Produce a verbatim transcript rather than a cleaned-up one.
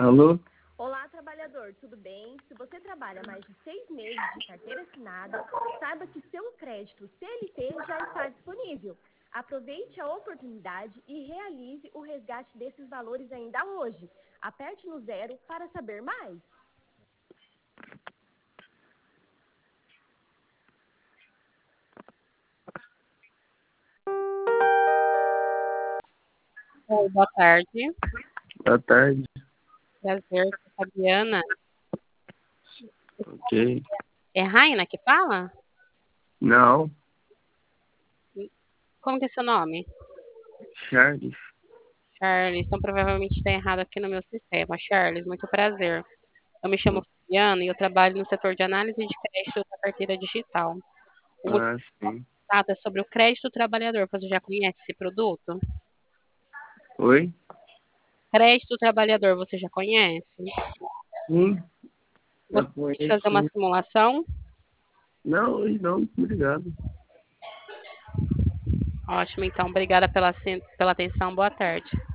Alô? Olá, trabalhador, tudo bem? Se você trabalha mais de seis meses de carteira assinada, saiba que seu crédito C L T já está disponível. Aproveite a oportunidade e realize o resgate desses valores ainda hoje. Aperte no zero para saber mais. Oi, boa tarde. Boa tarde. Prazer, sou Fabiana. Ok. É Raina que fala? Não, Como que é seu nome? Charles. Charles. Então provavelmente está errado aqui no meu sistema. Charles, muito prazer. Eu me chamo Fabiana e eu trabalho no setor de análise de crédito da carteira digital. O motivo Ah, sim. é sobre o crédito trabalhador. Você já conhece esse produto? Oi? Crédito trabalhador, você já conhece? Sim, eu Gostaria de conheço. fazer uma Sim. simulação? Não, hoje não, obrigado. Ótimo, então. Obrigada pela, pela atenção. Boa tarde.